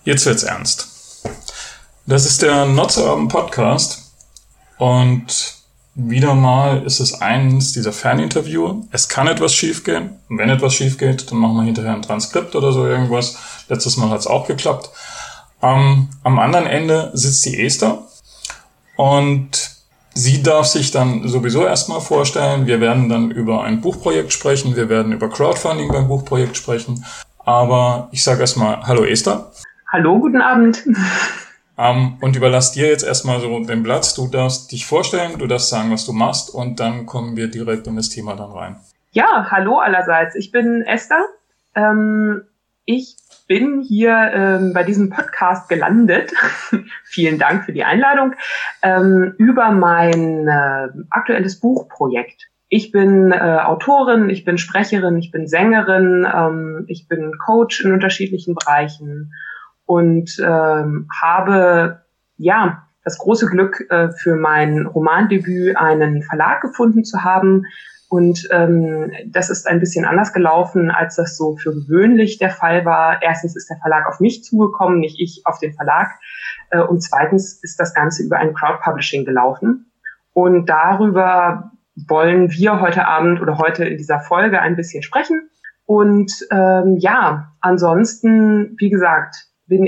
Jetzt wird's ernst. Das ist der Not So Urban Podcast und wieder mal ist es eines dieser Ferninterview. Es kann etwas schiefgehen. Und wenn etwas schief geht, dann machen wir hinterher ein Transkript oder so irgendwas. Letztes Mal hat's auch geklappt. Am anderen Ende sitzt die Esther und sie darf sich dann sowieso erstmal vorstellen. Wir werden dann über ein Buchprojekt sprechen. Wir werden über Crowdfunding beim Buchprojekt sprechen. Aber ich sage erstmal Hallo Esther. Hallo, guten Abend. Und überlass dir jetzt erstmal so den Platz. Du darfst dich vorstellen, du darfst sagen, was du machst und dann kommen wir direkt in das Thema dann rein. Ja, hallo allerseits. Ich bin Esther. Ich bin hier bei diesem Podcast gelandet. Vielen Dank für die Einladung. Über mein aktuelles Buchprojekt. Ich bin Autorin, ich bin Sprecherin, ich bin Sängerin, ich bin Coach in unterschiedlichen Bereichen. Und habe das große Glück, für mein Romandebüt einen Verlag gefunden zu haben. Und das ist ein bisschen anders gelaufen, als das so für gewöhnlich der Fall war. Erstens ist der Verlag auf mich zugekommen, nicht ich auf den Verlag. Und zweitens ist das Ganze über ein Crowdpublishing gelaufen. Und darüber wollen wir heute Abend oder heute in dieser Folge ein bisschen sprechen. Und ansonsten, wie gesagt,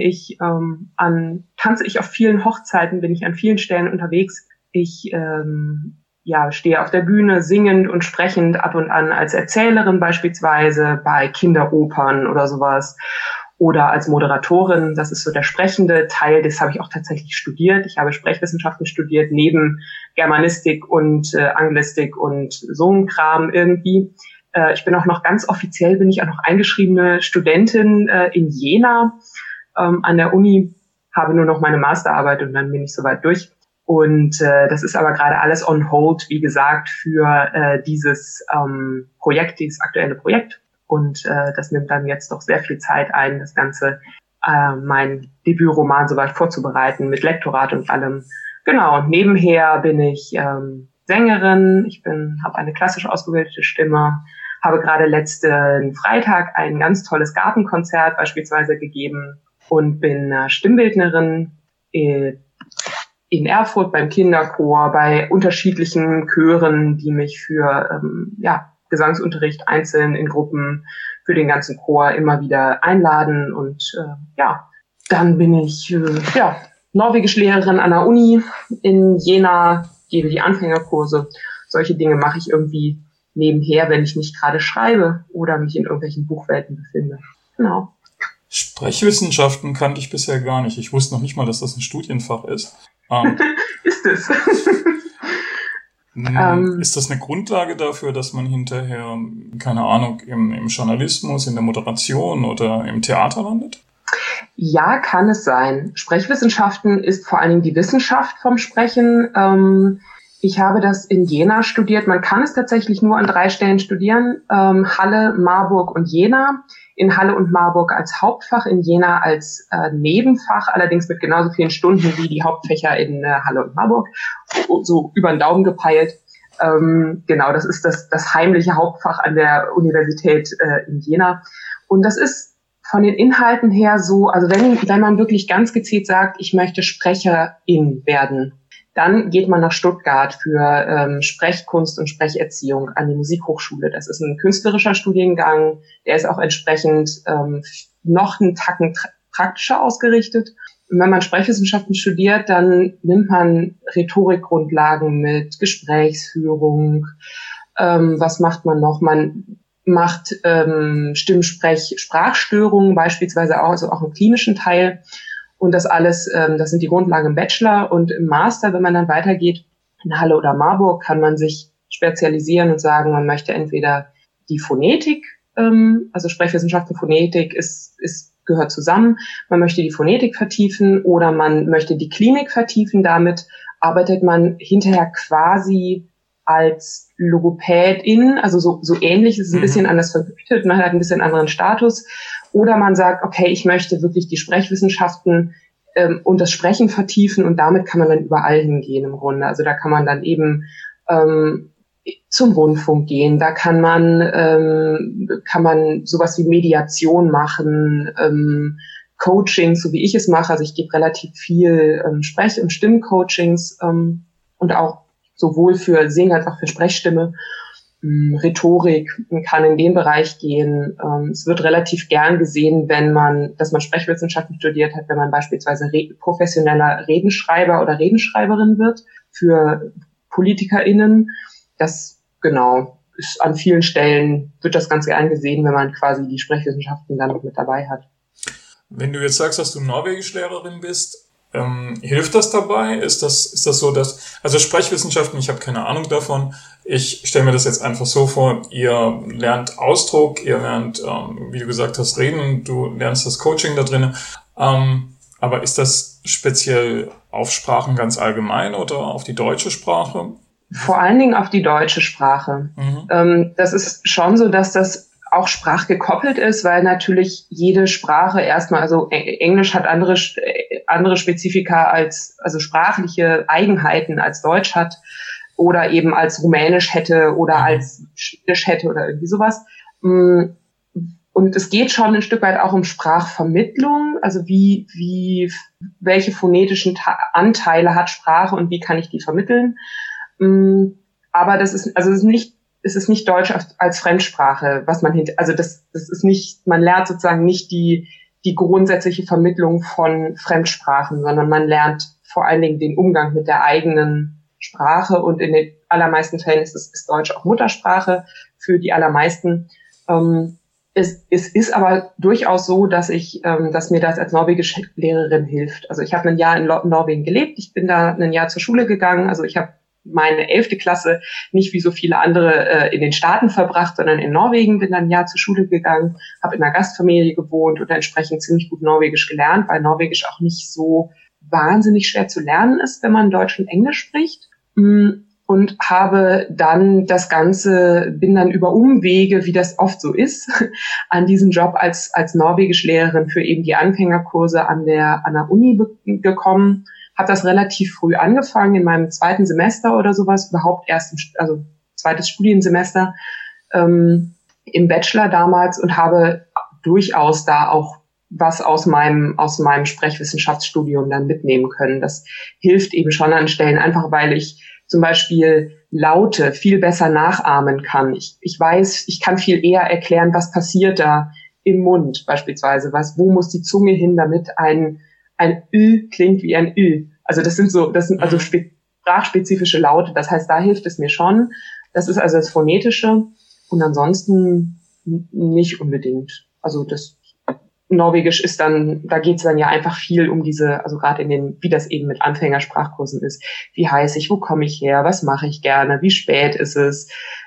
tanze ich auf vielen Hochzeiten, bin ich an vielen Stellen unterwegs. Ich stehe auf der Bühne singend und sprechend ab und an als Erzählerin beispielsweise bei Kinderopern oder sowas oder als Moderatorin. Das ist so der sprechende Teil. Das habe ich auch tatsächlich studiert. Ich habe Sprechwissenschaften studiert neben Germanistik und Anglistik und so ein Kram irgendwie. Ich bin auch noch ganz offiziell, bin ich auch noch eingeschriebene Studentin in Jena. An der Uni, habe nur noch meine Masterarbeit und dann bin ich soweit durch. Und das ist aber gerade alles on hold, wie gesagt, für dieses Projekt, dieses aktuelle Projekt. Und das nimmt dann jetzt doch sehr viel Zeit ein, das Ganze, mein Debütroman soweit vorzubereiten, mit Lektorat und allem. Genau, und nebenher bin ich Sängerin, habe eine klassisch ausgebildete Stimme, habe gerade letzten Freitag ein ganz tolles Gartenkonzert beispielsweise gegeben. Und bin Stimmbildnerin in Erfurt beim Kinderchor, bei unterschiedlichen Chören, die mich für Gesangsunterricht einzeln in Gruppen für den ganzen Chor immer wieder einladen. Und dann bin ich Norwegischlehrerin an der Uni in Jena, gebe die Anfängerkurse. Solche Dinge mache ich irgendwie nebenher, wenn ich nicht gerade schreibe oder mich in irgendwelchen Buchwelten befinde. Genau. Sprechwissenschaften kannte ich bisher gar nicht. Ich wusste noch nicht mal, dass das ein Studienfach ist. Ist es. Ist das eine Grundlage dafür, dass man hinterher, keine Ahnung, im Journalismus, in der Moderation oder im Theater landet? Ja, kann es sein. Sprechwissenschaften ist vor allen Dingen die Wissenschaft vom Sprechen. Ich habe das in Jena studiert. Man kann es tatsächlich nur an 3 Stellen studieren. Halle, Marburg und Jena. In Halle und Marburg als Hauptfach, in Jena als Nebenfach, allerdings mit genauso vielen Stunden wie die Hauptfächer in Halle und Marburg, so über den Daumen gepeilt. Genau, das ist das heimliche Hauptfach an der Universität in Jena. Und das ist von den Inhalten her so, also wenn man wirklich ganz gezielt sagt, ich möchte Sprecherin werden, dann geht man nach Stuttgart für Sprechkunst und Sprecherziehung an die Musikhochschule. Das ist ein künstlerischer Studiengang, der ist auch entsprechend noch einen Tacken praktischer ausgerichtet. Und wenn man Sprechwissenschaften studiert, dann nimmt man Rhetorikgrundlagen mit, Gesprächsführung. Was macht man noch? Man macht Sprachstörungen beispielsweise auch, also auch einen klinischen Teil. Und das alles, das sind die Grundlagen im Bachelor und im Master. Wenn man dann weitergeht in Halle oder Marburg, kann man sich spezialisieren und sagen, man möchte entweder die Phonetik, also Sprechwissenschaften, Phonetik gehört zusammen. Man möchte die Phonetik vertiefen oder man möchte die Klinik vertiefen. Damit arbeitet man hinterher quasi als Logopädin, also so ähnlich, es ist ein bisschen anders vergütet, man hat ein bisschen anderen Status. Oder man sagt, okay, ich möchte wirklich die Sprechwissenschaften und das Sprechen vertiefen und damit kann man dann überall hingehen im Grunde. Also da kann man dann eben zum Rundfunk gehen, da kann man sowas wie Mediation machen, Coachings, so wie ich es mache. Also ich gebe relativ viel Sprech- und Stimmcoachings und auch sowohl für Sing als auch für Sprechstimme. Rhetorik kann in den Bereich gehen. Es wird relativ gern gesehen, dass man Sprechwissenschaften studiert hat, wenn man beispielsweise professioneller Redenschreiber oder Redenschreiberin wird für PolitikerInnen. Das, genau, ist an vielen Stellen, wird das ganz gern gesehen, wenn man quasi die Sprechwissenschaften dann noch mit dabei hat. Wenn du jetzt sagst, dass du Norwegischlehrerin bist, hilft das dabei? Ist das so, also Sprechwissenschaften, ich habe keine Ahnung davon. Ich stelle mir das jetzt einfach so vor, ihr lernt Ausdruck, ihr lernt, wie du gesagt hast, Reden, du lernst das Coaching da drin. Aber ist das speziell auf Sprachen ganz allgemein oder auf die deutsche Sprache? Vor allen Dingen auf die deutsche Sprache. Das ist schon so, dass das auch sprachgekoppelt ist, weil natürlich jede Sprache erstmal, also Englisch hat andere Spezifika also sprachliche Eigenheiten als Deutsch hat oder eben als Rumänisch hätte oder als Schwedisch hätte oder irgendwie sowas. Und es geht schon ein Stück weit auch um Sprachvermittlung, also welche phonetischen Anteile hat Sprache und wie kann ich die vermitteln. Aber es ist nicht Deutsch als Fremdsprache, was man das ist nicht, man lernt sozusagen nicht die grundsätzliche Vermittlung von Fremdsprachen, sondern man lernt vor allen Dingen den Umgang mit der eigenen Sprache und in den allermeisten Fällen ist Deutsch auch Muttersprache für die allermeisten. Es ist aber durchaus so, dass mir das als Norwegischlehrerin hilft. Also ich habe ein Jahr in Norwegen gelebt, ich bin da ein Jahr zur Schule gegangen, also ich habe meine 11. Klasse nicht wie so viele andere in den Staaten verbracht, sondern in Norwegen, bin dann ein Jahr zur Schule gegangen, habe in einer Gastfamilie gewohnt und entsprechend ziemlich gut Norwegisch gelernt, weil Norwegisch auch nicht so wahnsinnig schwer zu lernen ist, wenn man Deutsch und Englisch spricht. Und habe dann bin dann über Umwege, wie das oft so ist, an diesen Job als Norwegischlehrerin für eben die Anfängerkurse an der Uni gekommen. Habe das relativ früh angefangen, in meinem 2. Semester oder sowas, überhaupt also 2. Studiensemester im Bachelor damals und habe durchaus da auch was aus meinem Sprechwissenschaftsstudium dann mitnehmen können. Das hilft eben schon an Stellen, einfach weil ich zum Beispiel Laute viel besser nachahmen kann. Ich weiß, ich kann viel eher erklären, was passiert da im Mund beispielsweise. Wo muss die Zunge hin, damit ein Ü klingt wie ein Ü. Also das sind also sprachspezifische Laute. Das heißt, da hilft es mir schon. Das ist also das Phonetische. Und ansonsten nicht unbedingt. Also das Norwegisch ist dann, da geht es dann ja einfach viel um also gerade wie das eben mit Anfängersprachkursen ist. Wie heiße ich, wo komme ich her, was mache ich gerne, wie spät ist es,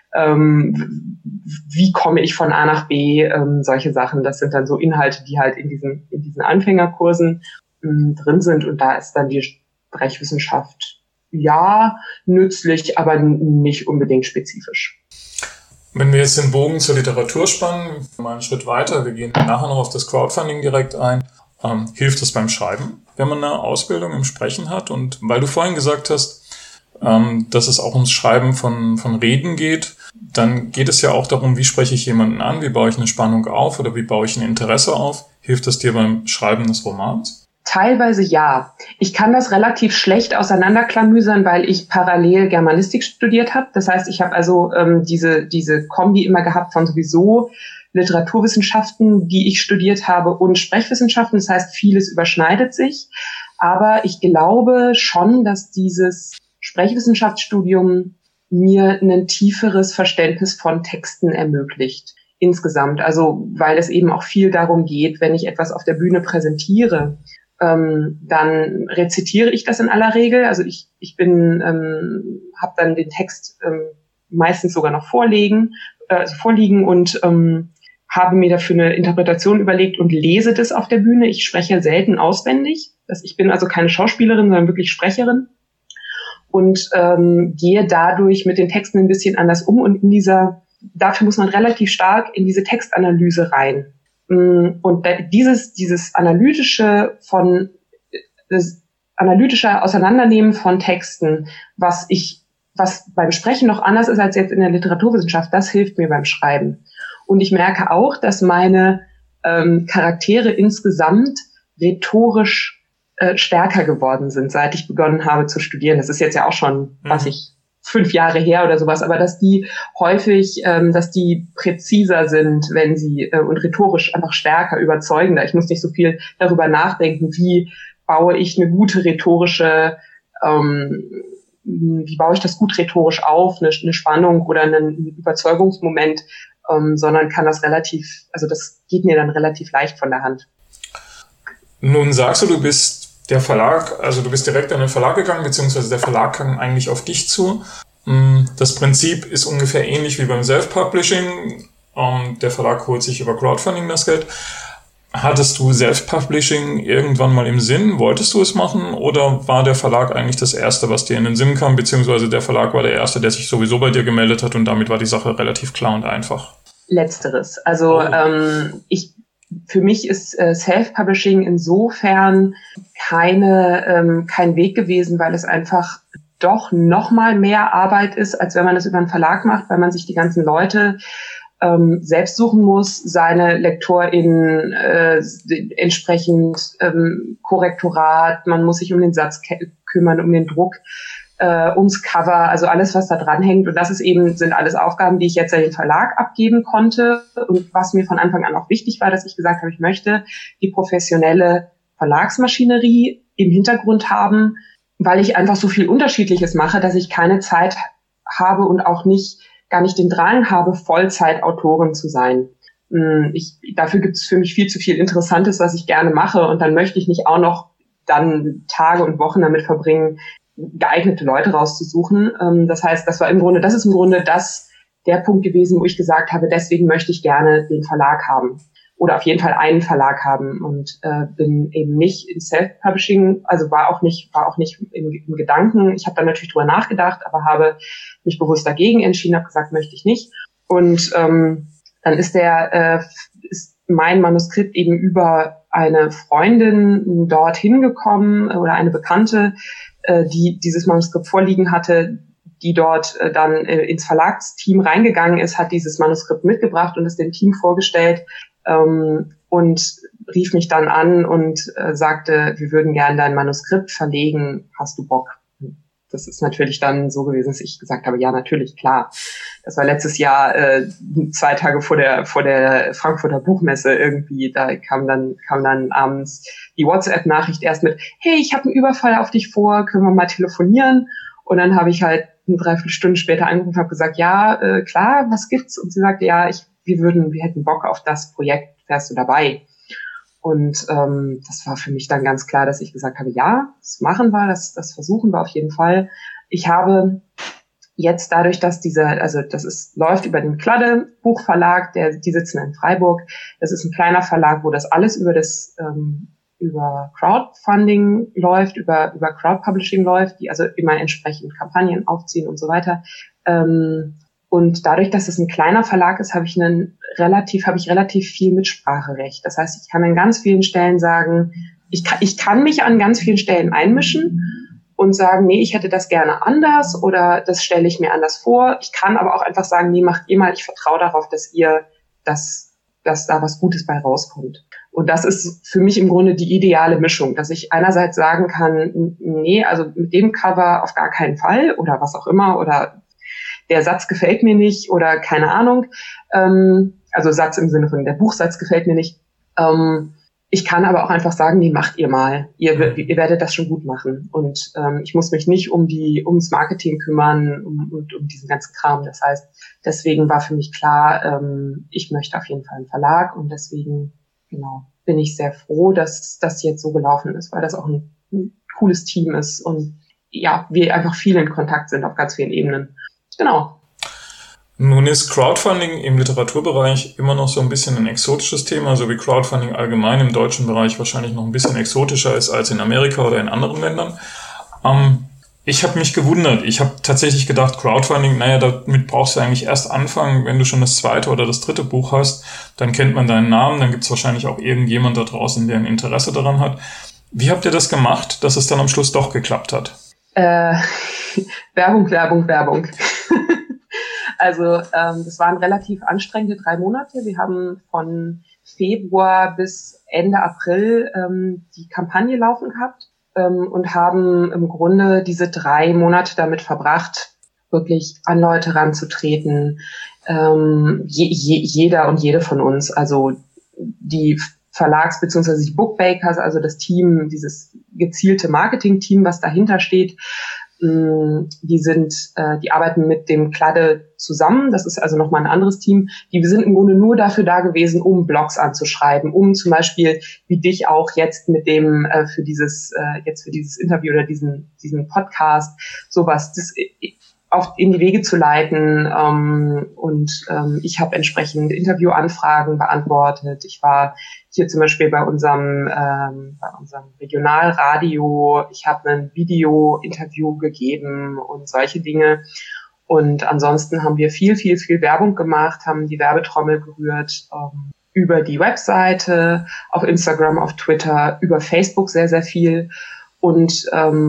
wie komme ich von A nach B, solche Sachen. Das sind dann so Inhalte, die halt in diesen Anfängerkursen drin sind. Und da ist dann die Sprechwissenschaft ja nützlich, aber nicht unbedingt spezifisch. Wenn wir jetzt den Bogen zur Literatur spannen, mal einen Schritt weiter, wir gehen nachher noch auf das Crowdfunding direkt ein, hilft es beim Schreiben, wenn man eine Ausbildung im Sprechen hat? Und weil du vorhin gesagt hast, dass es auch ums Schreiben von Reden geht, dann geht es ja auch darum, wie spreche ich jemanden an, wie baue ich eine Spannung auf oder wie baue ich ein Interesse auf? Hilft es dir beim Schreiben des Romans? Teilweise ja. Ich kann das relativ schlecht auseinanderklamüsern, weil ich parallel Germanistik studiert habe. Das heißt, ich habe also diese Kombi immer gehabt von sowieso Literaturwissenschaften, die ich studiert habe, und Sprechwissenschaften. Das heißt, vieles überschneidet sich. Aber ich glaube schon, dass dieses Sprechwissenschaftsstudium mir ein tieferes Verständnis von Texten ermöglicht. Insgesamt. Also, weil es eben auch viel darum geht, wenn ich etwas auf der Bühne präsentiere, dann rezitiere ich das in aller Regel. Also ich habe dann den Text meistens sogar noch vorliegen und habe mir dafür eine Interpretation überlegt und lese das auf der Bühne. Ich spreche selten auswendig. Ich bin also keine Schauspielerin, sondern wirklich Sprecherin und gehe dadurch mit den Texten ein bisschen anders um und dafür muss man relativ stark in diese Textanalyse rein. Und dieses analytische Auseinandernehmen von Texten, was beim Sprechen noch anders ist als jetzt in der Literaturwissenschaft, das hilft mir beim Schreiben. Und ich merke auch, dass meine Charaktere insgesamt rhetorisch stärker geworden sind, seit ich begonnen habe zu studieren. Das ist jetzt ja auch schon, 5 Jahre her oder sowas, aber dass die häufig, dass die präziser sind, wenn sie und rhetorisch einfach stärker, überzeugender. Ich muss nicht so viel darüber nachdenken, wie baue ich eine gute rhetorische, wie baue ich das gut rhetorisch auf, eine Spannung oder einen Überzeugungsmoment, sondern kann das das geht mir dann relativ leicht von der Hand. Nun sagst du bist der Verlag, also du bist direkt an den Verlag gegangen, beziehungsweise der Verlag kam eigentlich auf dich zu. Das Prinzip ist ungefähr ähnlich wie beim Self-Publishing. Der Verlag holt sich über Crowdfunding das Geld. Hattest du Self-Publishing irgendwann mal im Sinn? Wolltest du es machen? Oder war der Verlag eigentlich das Erste, was dir in den Sinn kam? Beziehungsweise der Verlag war der Erste, der sich sowieso bei dir gemeldet hat und damit war die Sache relativ klar und einfach? Letzteres. Also für mich ist Self-Publishing insofern kein Weg gewesen, weil es einfach doch noch mal mehr Arbeit ist, als wenn man das über einen Verlag macht, weil man sich die ganzen Leute selbst suchen muss, seine LektorInnen entsprechend Korrektorat, man muss sich um den Satz kümmern, um den Druck, ums Cover, also alles, was da dran hängt. Und das sind alles Aufgaben, die ich jetzt an den Verlag abgeben konnte. Und was mir von Anfang an auch wichtig war, dass ich gesagt habe, ich möchte die professionelle Verlagsmaschinerie im Hintergrund haben, weil ich einfach so viel Unterschiedliches mache, dass ich keine Zeit habe und auch gar nicht den Drang habe, Vollzeitautorin zu sein. Dafür gibt es für mich viel zu viel Interessantes, was ich gerne mache. Und dann möchte ich nicht auch noch dann Tage und Wochen damit verbringen, geeignete Leute rauszusuchen. Das heißt, das ist im Grunde der Punkt gewesen, wo ich gesagt habe, deswegen möchte ich gerne den Verlag haben oder auf jeden Fall einen Verlag haben und bin eben nicht in Self-Publishing, also war auch nicht im Gedanken. Ich habe dann natürlich drüber nachgedacht, aber habe mich bewusst dagegen entschieden, habe gesagt, möchte ich nicht. Und dann ist mein Manuskript eben über eine Freundin dorthin gekommen oder eine Bekannte, die dieses Manuskript vorliegen hatte, die dort dann ins Verlagsteam reingegangen ist, hat dieses Manuskript mitgebracht und es dem Team vorgestellt und rief mich dann an und sagte, wir würden gerne dein Manuskript verlegen, hast du Bock? Das ist natürlich dann so gewesen, dass ich gesagt habe, ja, natürlich, klar. Das war letztes Jahr 2 Tage vor der Frankfurter Buchmesse irgendwie. Da kam dann abends die WhatsApp-Nachricht erst mit, hey, ich habe einen Überfall auf dich vor, können wir mal telefonieren? Und dann habe ich halt 3/4 Stunden später angerufen und habe gesagt, ja, klar, was gibt's? Und sie sagte, ja, wir hätten Bock auf das Projekt, wärst du dabei? Und das war für mich dann ganz klar, dass ich gesagt habe, ja, das machen wir, das versuchen wir auf jeden Fall. Ich habe jetzt dadurch, dass läuft über den Kladde Buchverlag, die sitzen in Freiburg. Das ist ein kleiner Verlag, wo das alles über Crowdfunding läuft, über Crowdpublishing läuft, die also immer entsprechend Kampagnen aufziehen und so weiter. Und dadurch, dass es ein kleiner Verlag ist, habe ich relativ viel Mitspracherecht. Das heißt, ich kann an ganz vielen Stellen sagen, ich kann mich an ganz vielen Stellen einmischen und sagen, nee, ich hätte das gerne anders oder das stelle ich mir anders vor. Ich kann aber auch einfach sagen, nee, macht ihr mal, ich vertraue darauf, dass da was Gutes bei rauskommt. Und das ist für mich im Grunde die ideale Mischung, dass ich einerseits sagen kann, nee, also mit dem Cover auf gar keinen Fall oder was auch immer oder der Satz gefällt mir nicht oder keine Ahnung. Also Satz im Sinne von der Buchsatz gefällt mir nicht. Ich kann aber auch einfach sagen, nee, macht ihr mal. Ihr werdet das schon gut machen. Und ich muss mich nicht ums Marketing kümmern und um diesen ganzen Kram. Das heißt, deswegen war für mich klar, ich möchte auf jeden Fall einen Verlag und deswegen bin ich sehr froh, dass das jetzt so gelaufen ist, weil das auch ein cooles Team ist und ja, wir einfach viel in Kontakt sind auf ganz vielen Ebenen. Genau. Nun ist Crowdfunding im Literaturbereich immer noch so ein bisschen ein exotisches Thema, so wie Crowdfunding allgemein im deutschen Bereich wahrscheinlich noch ein bisschen exotischer ist als in Amerika oder in anderen Ländern. Ich habe mich gewundert. Ich habe tatsächlich gedacht, Crowdfunding, damit brauchst du eigentlich erst anfangen, wenn du schon das 2. oder das 3. Buch hast. Dann kennt man deinen Namen, dann gibt es wahrscheinlich auch irgendjemand da draußen, der ein Interesse daran hat. Wie habt ihr das gemacht, dass es dann am Schluss doch geklappt hat? Werbung. Also das waren relativ anstrengende 3 Monate. Wir haben von Februar bis Ende April die Kampagne laufen gehabt und haben im Grunde diese 3 Monate damit verbracht, wirklich an Leute ranzutreten. Jeder und jede von uns, also die Verlags- bzw. die Bookbakers, also das Team, dieses gezielte Marketing-Team, was dahinter steht, die arbeiten mit dem Kladde zusammen. Das ist also nochmal ein anderes Team. Die sind im Grunde nur dafür da gewesen, um Blogs anzuschreiben, um zum Beispiel wie dich auch jetzt mit dem für dieses Interview oder diesen Podcast sowas in die Wege zu leiten. Ich habe entsprechend Interviewanfragen beantwortet. Ich war hier zum Beispiel bei unserem Regionalradio. Ich habe ein Video-Interview gegeben und solche Dinge. Und ansonsten haben wir viel Werbung gemacht, haben die Werbetrommel gerührt, über die Webseite, auf Instagram, auf Twitter, über Facebook sehr viel. Und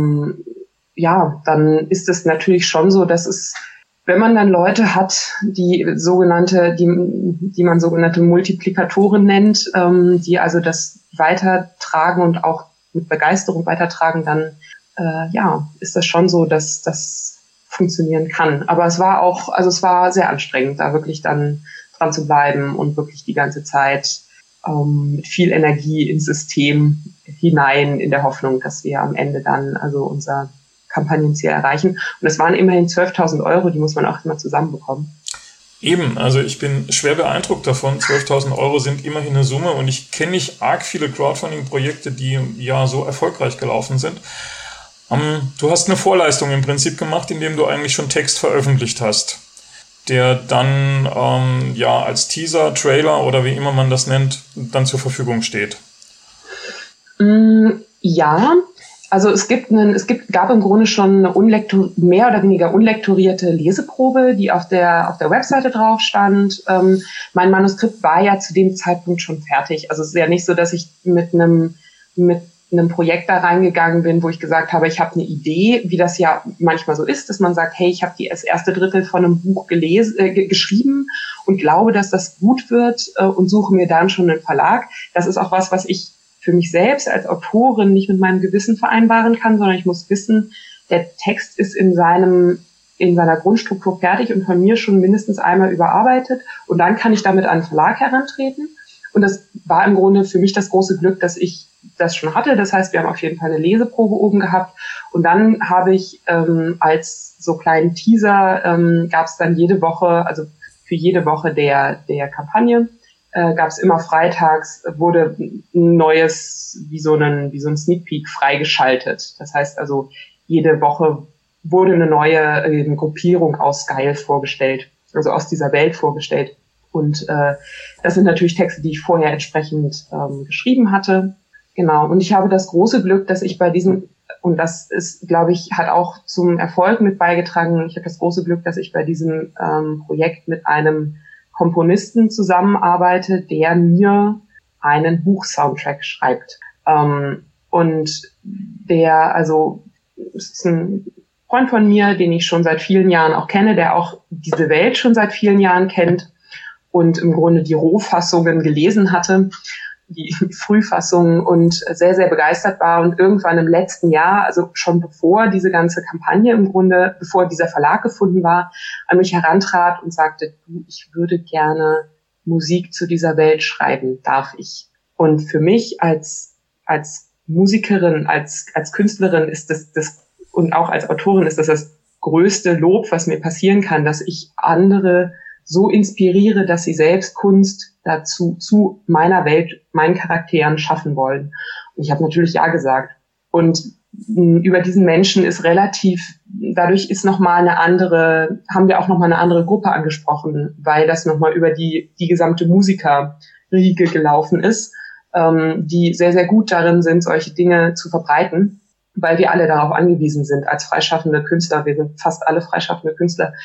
dann ist es natürlich schon so, dass es, wenn man dann Leute hat, die man sogenannte Multiplikatoren nennt, die also das weitertragen und auch mit Begeisterung weitertragen, dann ist das schon so, dass das funktionieren kann. Aber es war sehr anstrengend, da wirklich dann dran zu bleiben und wirklich die ganze Zeit mit viel Energie ins System hinein, in der Hoffnung, dass wir am Ende dann also unser Kampagnenziel erreichen. Und es waren immerhin 12.000 €, die muss man auch immer zusammenbekommen. Eben, also ich bin schwer beeindruckt davon. 12.000 € sind immerhin eine Summe und ich kenne nicht arg viele Crowdfunding-Projekte, die ja so erfolgreich gelaufen sind. Du hast eine Vorleistung im Prinzip gemacht, indem du eigentlich schon Text veröffentlicht hast, der dann als Teaser, Trailer oder wie immer man das nennt, dann zur Verfügung steht. Ja, also es gab im Grunde schon eine mehr oder weniger unlektorierte Leseprobe, die auf der Webseite drauf stand. Mein Manuskript war ja zu dem Zeitpunkt schon fertig. Also es ist ja nicht so, dass ich mit einem Projekt da reingegangen bin, wo ich gesagt habe, ich habe eine Idee, wie das ja manchmal so ist, dass man sagt, hey, ich habe das erste Drittel von einem Buch geschrieben und glaube, dass das gut wird und suche mir dann schon einen Verlag. Das ist auch was ich für mich selbst als Autorin nicht mit meinem Gewissen vereinbaren kann, sondern ich muss wissen, der Text ist in seiner Grundstruktur fertig und von mir schon mindestens einmal überarbeitet und dann kann ich damit an einen Verlag herantreten. Und das war im Grunde für mich das große Glück, dass ich das schon hatte. Das heißt, wir haben auf jeden Fall eine Leseprobe oben gehabt und dann habe ich als so kleinen Teaser gab es dann jede Woche, also für jede Woche der Kampagne, gab es immer freitags, wurde ein neues, wie so ein Sneak Peek freigeschaltet. Das heißt also, jede Woche wurde eine neue Gruppierung aus Geil vorgestellt, also aus dieser Welt vorgestellt. Und das sind natürlich Texte, die ich vorher entsprechend geschrieben hatte. Genau. Und ich habe das große Glück, dass ich bei diesem, und das ist, glaube ich, hat auch zum Erfolg mit beigetragen, ich habe das große Glück, dass ich bei diesem Projekt mit einem Komponisten zusammenarbeite, der mir einen Buchsoundtrack schreibt. Und der, also, ist ein Freund von mir, den ich schon seit vielen Jahren auch kenne, der auch diese Welt schon seit vielen Jahren kennt und im Grunde die Rohfassungen gelesen hatte, die Frühfassungen und sehr, sehr begeistert war und irgendwann im letzten Jahr, also schon bevor diese ganze Kampagne im Grunde, bevor dieser Verlag gefunden war, an mich herantrat und sagte, du, ich würde gerne Musik zu dieser Welt schreiben, darf ich? Und für mich als Musikerin, als Künstlerin ist das und auch als Autorin ist das größte Lob, was mir passieren kann, dass ich andere so inspiriere, dass sie selbst Kunst dazu zu meiner Welt, meinen Charakteren schaffen wollen. Und ich habe natürlich ja gesagt. Und über diesen Menschen ist dadurch ist haben wir auch nochmal eine andere Gruppe angesprochen, weil das nochmal über die gesamte Musikerriege gelaufen ist, die sehr, sehr gut darin sind, solche Dinge zu verbreiten, weil wir alle darauf angewiesen sind als freischaffende Künstler. Wir sind fast alle freischaffende Künstler.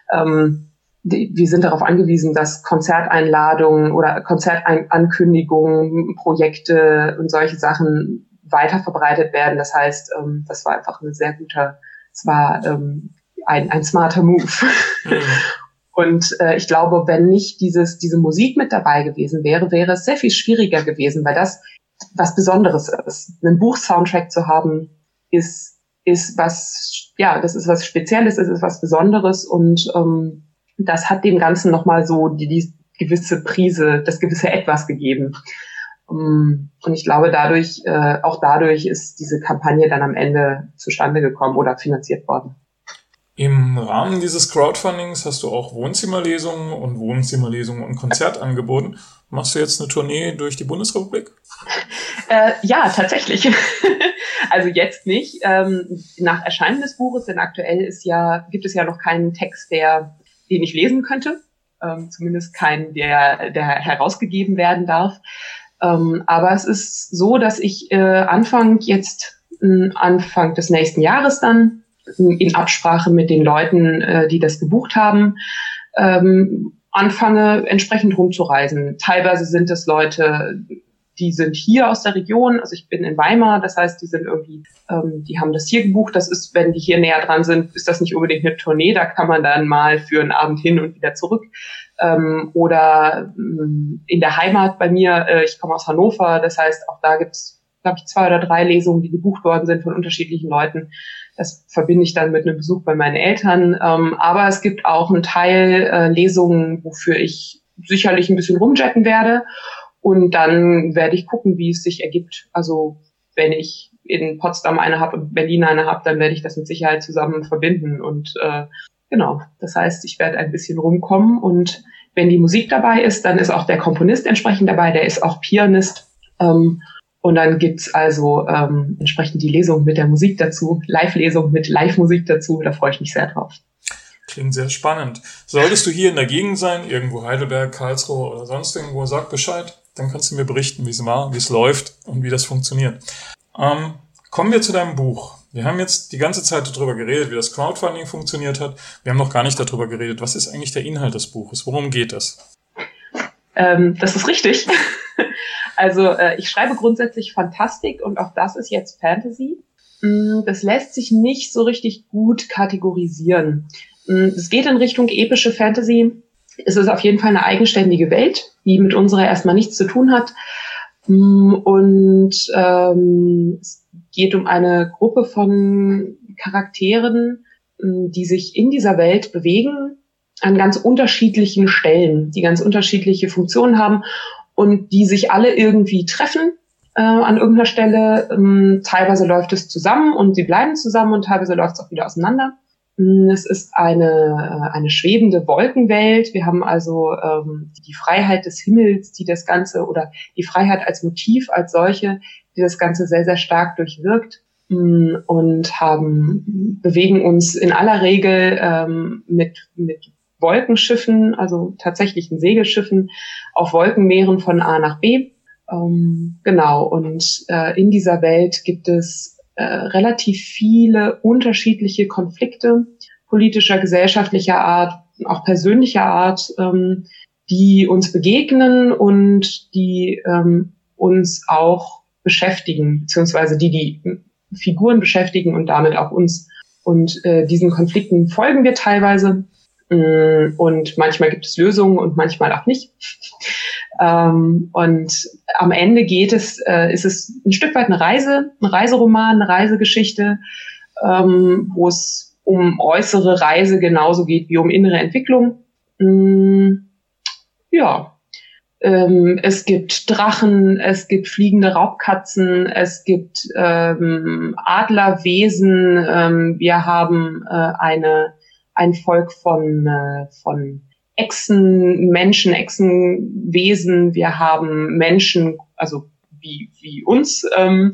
Wir sind darauf angewiesen, dass Konzerteinladungen oder Konzertankündigungen, Projekte und solche Sachen weiter verbreitet werden. Das heißt, das war einfach ein smarter Move. Und ich glaube, wenn nicht diese Musik mit dabei gewesen wäre, wäre es sehr viel schwieriger gewesen, weil das was Besonderes ist. Einen Buch-Soundtrack zu haben, ist was, ja, das ist was Spezielles, es ist was Besonderes und das hat dem Ganzen nochmal so die gewisse Prise, das gewisse Etwas gegeben. Und ich glaube, auch dadurch ist diese Kampagne dann am Ende zustande gekommen oder finanziert worden. Im Rahmen dieses Crowdfundings hast du auch Wohnzimmerlesungen und Konzert angeboten. Machst du jetzt eine Tournee durch die Bundesrepublik? Ja, tatsächlich. Also jetzt nicht. Nach Erscheinen des Buches, denn aktuell gibt es ja noch keinen Text, den ich lesen könnte. Zumindest keinen, der herausgegeben werden darf. Aber es ist so, dass ich Anfang des nächsten Jahres dann in Absprache mit den Leuten, die das gebucht haben, anfange entsprechend rumzureisen. Teilweise sind es Leute, die sind hier aus der Region, also ich bin in Weimar, das heißt, die sind irgendwie, die haben das hier gebucht. Das ist, wenn die hier näher dran sind, ist das nicht unbedingt eine Tournee, da kann man dann mal für einen Abend hin und wieder zurück. Oder in der Heimat bei mir, ich komme aus Hannover, das heißt, auch da gibt's, glaube ich, 2 oder 3 Lesungen, die gebucht worden sind von unterschiedlichen Leuten. Das verbinde ich dann mit einem Besuch bei meinen Eltern. Aber es gibt auch einen Teil Lesungen, wofür ich sicherlich ein bisschen rumjetten werde. Und dann werde ich gucken, wie es sich ergibt. Also wenn ich in Potsdam eine habe und Berlin eine habe, dann werde ich das mit Sicherheit zusammen verbinden. Und genau, das heißt, ich werde ein bisschen rumkommen. Und wenn die Musik dabei ist, dann ist auch der Komponist entsprechend dabei. Der ist auch Pianist. Und dann gibt's also entsprechend die Lesung mit der Musik dazu, Live-Lesung mit Live-Musik dazu. Da freue ich mich sehr drauf. Klingt sehr spannend. Solltest du hier in der Gegend sein, irgendwo Heidelberg, Karlsruhe oder sonst irgendwo, sag Bescheid. Dann kannst du mir berichten, wie es war, wie es läuft und wie das funktioniert. Kommen wir zu deinem Buch. Wir haben jetzt die ganze Zeit darüber geredet, wie das Crowdfunding funktioniert hat. Wir haben noch gar nicht darüber geredet, was ist eigentlich der Inhalt des Buches? Worum geht es? Das ist richtig. Also ich schreibe grundsätzlich Fantastik und auch das ist jetzt Fantasy. Das lässt sich nicht so richtig gut kategorisieren. Es geht in Richtung epische Fantasy. Es ist auf jeden Fall eine eigenständige Welt, die mit unserer erstmal nichts zu tun hat. Und es geht um eine Gruppe von Charakteren, die sich in dieser Welt bewegen, an ganz unterschiedlichen Stellen, die ganz unterschiedliche Funktionen haben und die sich alle irgendwie treffen an irgendeiner Stelle. Teilweise läuft es zusammen und sie bleiben zusammen und teilweise läuft es auch wieder auseinander. Es ist eine schwebende Wolkenwelt. Wir haben also die Freiheit des Himmels, die das Ganze, oder die Freiheit als Motiv, als solche, die das Ganze sehr, sehr stark durchwirkt, und bewegen uns in aller Regel mit Wolkenschiffen, also tatsächlichen Segelschiffen, auf Wolkenmeeren von A nach B. Genau, und in dieser Welt gibt es relativ viele unterschiedliche Konflikte politischer, gesellschaftlicher Art, auch persönlicher Art, die uns begegnen und die uns auch beschäftigen, beziehungsweise die Figuren beschäftigen und damit auch uns. Und diesen Konflikten folgen wir teilweise. Und manchmal gibt es Lösungen und manchmal auch nicht. Und am Ende ist es ein Stück weit eine Reiseroman, eine Reisegeschichte, wo es um äußere Reise genauso geht wie um innere Entwicklung. Ja, es gibt Drachen, es gibt fliegende Raubkatzen, es gibt Adlerwesen, wir haben ein Volk von Echsenmenschen, Echsenwesen. Wir haben Menschen, also wie uns.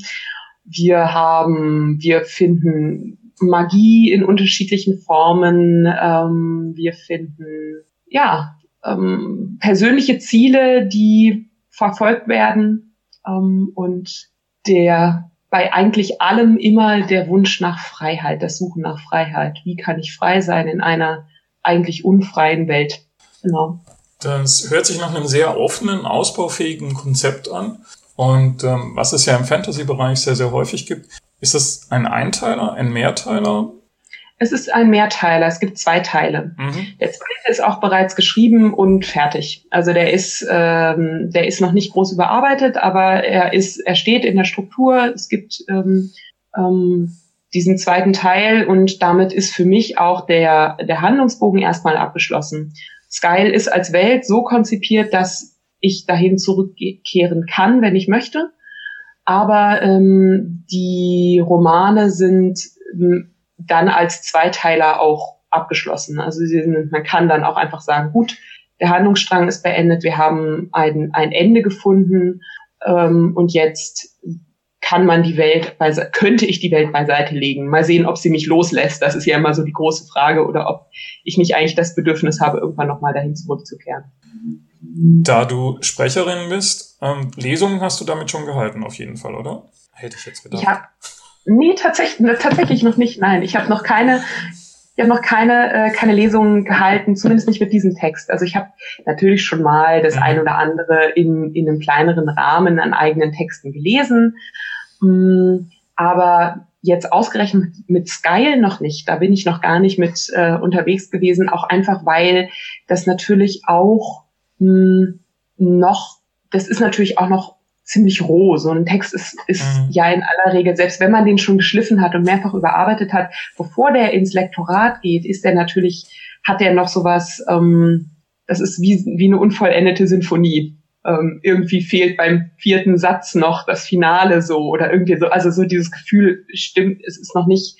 Wir finden Magie in unterschiedlichen Formen. Wir finden persönliche Ziele, die verfolgt werden. Und bei eigentlich allem immer der Wunsch nach Freiheit, das Suchen nach Freiheit. Wie kann ich frei sein in einer eigentlich unfreien Welt? Genau. Das hört sich nach einem sehr offenen, ausbaufähigen Konzept an. Und was es ja im Fantasy-Bereich sehr, sehr häufig gibt, ist das ein Einteiler, ein Mehrteiler? Es ist ein Mehrteiler, es gibt 2 Teile. Der zweite ist auch bereits geschrieben und fertig. Also der ist noch nicht groß überarbeitet, aber er steht in der Struktur. Es gibt diesen zweiten Teil und damit ist für mich auch der Handlungsbogen erstmal abgeschlossen. Skyl ist als Welt so konzipiert, dass ich dahin zurückkehren kann, wenn ich möchte. Aber die Romane sind dann als Zweiteiler auch abgeschlossen. Also man kann dann auch einfach sagen, gut, der Handlungsstrang ist beendet, wir haben ein Ende gefunden und jetzt könnte ich die Welt beiseite legen. Mal sehen, ob sie mich loslässt. Das ist ja immer so die große Frage, oder ob ich nicht eigentlich das Bedürfnis habe, irgendwann nochmal dahin zurückzukehren. Da du Sprecherin bist, Lesungen hast du damit schon gehalten, auf jeden Fall, oder? Hätte ich jetzt gedacht. Nee, tatsächlich noch nicht. Nein, ich habe noch keine Lesungen gehalten, zumindest nicht mit diesem Text. Also ich habe natürlich schon mal das ein oder andere in einem kleineren Rahmen an eigenen Texten gelesen, aber jetzt ausgerechnet mit Skyl noch nicht. Da bin ich noch gar nicht mit unterwegs gewesen, auch einfach, weil das natürlich auch das ist natürlich auch noch ziemlich roh. So ein Text ist ja in aller Regel, selbst wenn man den schon geschliffen hat und mehrfach überarbeitet hat, bevor der ins Lektorat geht, hat der noch sowas, das ist wie eine unvollendete Sinfonie. Irgendwie fehlt beim 4. Satz noch das Finale so oder irgendwie so. Also so dieses Gefühl stimmt, es ist noch nicht,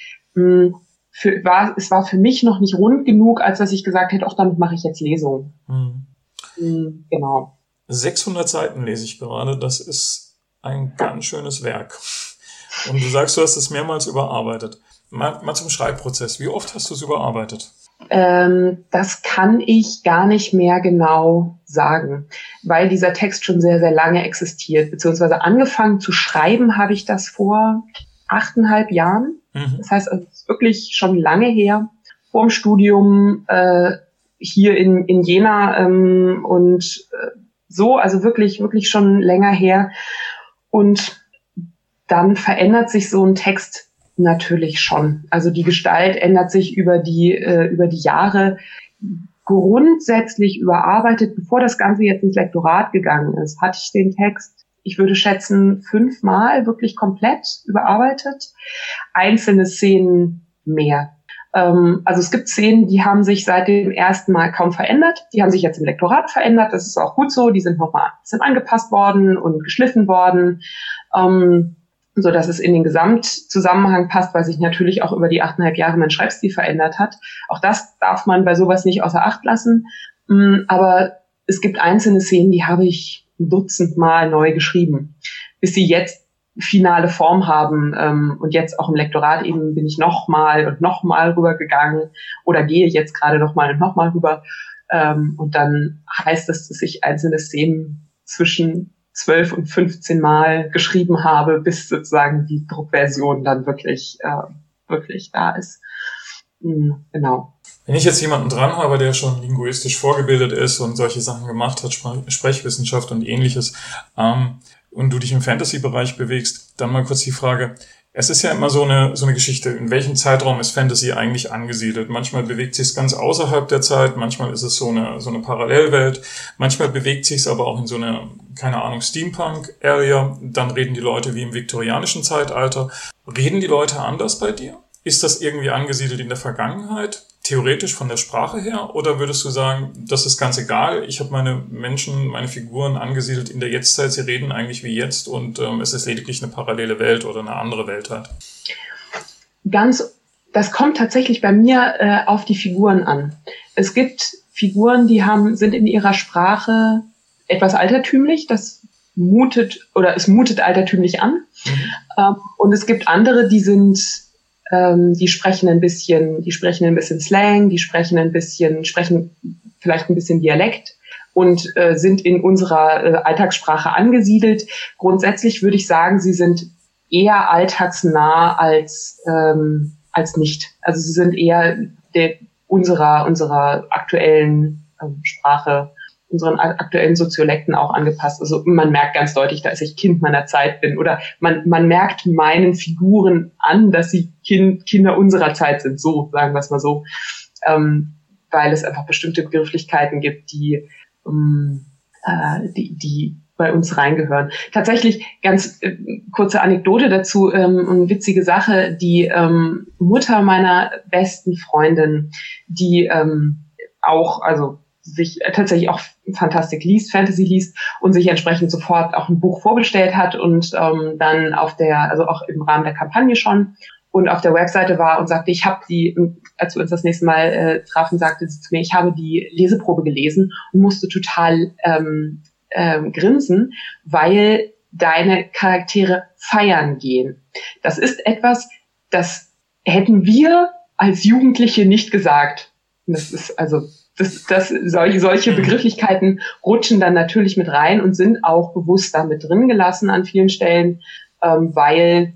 es war für mich noch nicht rund genug, als dass ich gesagt hätte, damit mache ich jetzt Lesung. Genau. 600 Seiten lese ich gerade, das ist ein ganz schönes Werk. Und du sagst, du hast es mehrmals überarbeitet. Mal zum Schreibprozess. Wie oft hast du es überarbeitet? Das kann ich gar nicht mehr genau sagen, weil dieser Text schon sehr, sehr lange existiert. Beziehungsweise angefangen zu schreiben habe ich das vor 8,5 Jahren. Das heißt, es ist wirklich schon lange her. Vor dem Studium hier in Jena so, also wirklich, wirklich schon länger her. Und dann verändert sich so ein Text natürlich schon. Also die Gestalt ändert sich über die Jahre. Grundsätzlich überarbeitet, bevor das Ganze jetzt ins Lektorat gegangen ist, hatte ich den Text, ich würde schätzen, 5-mal wirklich komplett überarbeitet. Einzelne Szenen mehr. Also es gibt Szenen, die haben sich seit dem ersten Mal kaum verändert. Die haben sich jetzt im Lektorat verändert. Das ist auch gut so. Die sind nochmal ein bisschen angepasst worden und geschliffen worden, so dass es in den Gesamtzusammenhang passt, weil sich natürlich auch über die 8,5 Jahre mein Schreibstil verändert hat. Auch das darf man bei sowas nicht außer Acht lassen. Aber es gibt einzelne Szenen, die habe ich 1 Mal neu geschrieben, bis sie jetzt finale Form haben. Und jetzt auch im Lektorat eben bin ich nochmal rübergegangen oder gehe jetzt gerade nochmal rüber. Und dann heißt das, dass ich einzelne Szenen zwischen 12 und 15 Mal geschrieben habe, bis sozusagen die Druckversion dann wirklich da ist. Genau. Wenn ich jetzt jemanden dran habe, der schon linguistisch vorgebildet ist und solche Sachen gemacht hat, Sprechwissenschaft und ähnliches, und du dich im Fantasy-Bereich bewegst, dann mal kurz die Frage, es ist ja immer so eine Geschichte, in welchem Zeitraum ist Fantasy eigentlich angesiedelt? Manchmal bewegt sich es ganz außerhalb der Zeit, manchmal ist es so eine Parallelwelt, manchmal bewegt sich es aber auch in so eine, keine Ahnung, Steampunk-Area, dann reden die Leute wie im viktorianischen Zeitalter. Reden die Leute anders bei dir? Ist das irgendwie angesiedelt in der Vergangenheit, theoretisch von der Sprache her? Oder würdest du sagen, das ist ganz egal, ich habe meine Figuren angesiedelt in der Jetztzeit, sie reden eigentlich wie jetzt und es ist lediglich eine parallele Welt oder eine andere Welt halt? Das kommt tatsächlich bei mir auf die Figuren an. Es gibt Figuren, die sind in ihrer Sprache etwas altertümlich, es mutet altertümlich an. Und es gibt andere, die sprechen ein bisschen Slang, sprechen vielleicht ein bisschen Dialekt und sind in unserer Alltagssprache angesiedelt. Grundsätzlich würde ich sagen, sie sind eher alltagsnah als nicht. Also sie sind eher unserer aktuellen Sprache unseren aktuellen Soziolekten auch angepasst. Also man merkt ganz deutlich, dass ich Kind meiner Zeit bin. Oder man merkt meinen Figuren an, dass sie Kinder unserer Zeit sind. So, sagen wir es mal so. Weil es einfach bestimmte Begrifflichkeiten gibt, die bei uns reingehören. Tatsächlich, ganz kurze Anekdote dazu, eine witzige Sache, die Mutter meiner besten Freundin, die auch, also sich tatsächlich auch Fantastik liest, Fantasy liest und sich entsprechend sofort auch ein Buch vorbestellt hat und dann also auch im Rahmen der Kampagne schon und auf der Webseite war und sagte, ich habe als wir uns das nächste Mal trafen, sagte sie zu mir, ich habe die Leseprobe gelesen und musste total grinsen, weil deine Charaktere feiern gehen. Das ist etwas, das hätten wir als Jugendliche nicht gesagt. Das ist also solche Begrifflichkeiten rutschen dann natürlich mit rein und sind auch bewusst da mit drin gelassen an vielen Stellen, weil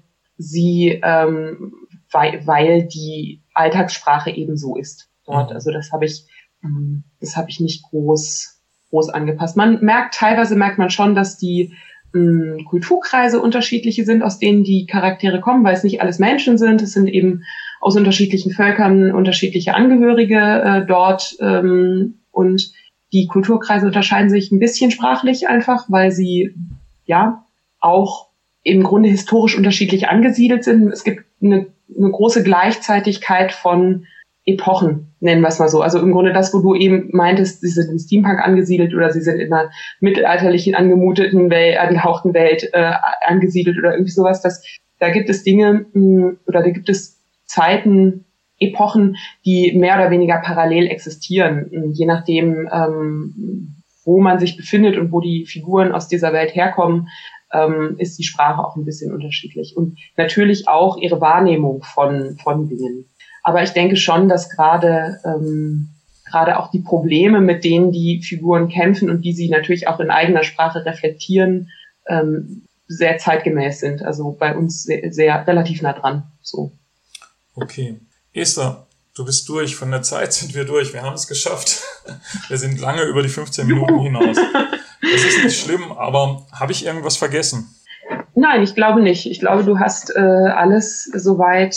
die Alltagssprache eben so ist dort. Also das habe ich nicht groß angepasst. Teilweise merkt man schon, dass die Kulturkreise unterschiedliche sind, aus denen die Charaktere kommen, weil es nicht alles Menschen sind. Es sind eben aus unterschiedlichen Völkern unterschiedliche Angehörige dort. Und die Kulturkreise unterscheiden sich ein bisschen sprachlich einfach, weil sie ja auch im Grunde historisch unterschiedlich angesiedelt sind. Es gibt eine große Gleichzeitigkeit von Epochen, nennen wir es mal so. Also im Grunde das, wo du eben meintest, sie sind im Steampunk angesiedelt oder sie sind in einer mittelalterlichen angehauchten Welt angesiedelt oder irgendwie sowas. Da gibt es Dinge oder da gibt es Zeiten, Epochen, die mehr oder weniger parallel existieren, je nachdem, wo man sich befindet und wo die Figuren aus dieser Welt herkommen, ist die Sprache auch ein bisschen unterschiedlich und natürlich auch ihre Wahrnehmung von Dingen. Aber ich denke schon, dass gerade auch die Probleme, mit denen die Figuren kämpfen und die sie natürlich auch in eigener Sprache reflektieren, sehr zeitgemäß sind. Also bei uns sehr relativ nah dran. So. Okay. Esther, du bist durch. Von der Zeit sind wir durch. Wir haben es geschafft. Wir sind lange über die 15 Minuten hinaus. Das ist nicht schlimm, aber habe ich irgendwas vergessen? Nein, ich glaube nicht. Ich glaube, du hast alles soweit,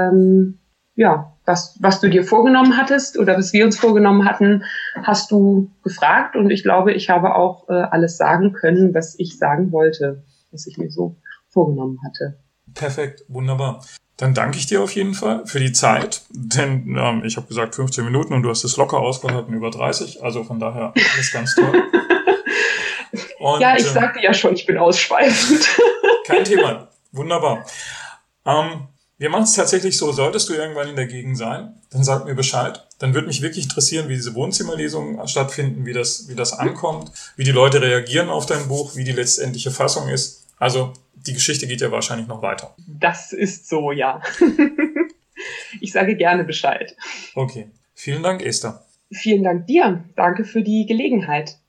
was du dir vorgenommen hattest oder was wir uns vorgenommen hatten, hast du gefragt. Und ich glaube, ich habe auch alles sagen können, was ich sagen wollte, was ich mir so vorgenommen hatte. Perfekt, wunderbar. Dann danke ich dir auf jeden Fall für die Zeit, denn ich habe gesagt 15 Minuten und du hast es locker ausgehalten über 30, also von daher alles ganz toll. Und, ja, ich sagte ja schon, ich bin ausschweifend. Kein Thema, wunderbar. Wir machen es tatsächlich so, solltest du irgendwann in der Gegend sein, dann sag mir Bescheid. Dann würde mich wirklich interessieren, wie diese Wohnzimmerlesungen stattfinden, wie das ankommt, wie die Leute reagieren auf dein Buch, wie die letztendliche Fassung ist. Also die Geschichte geht ja wahrscheinlich noch weiter. Das ist so, ja. Ich sage gerne Bescheid. Okay. Vielen Dank, Esther. Vielen Dank dir. Danke für die Gelegenheit.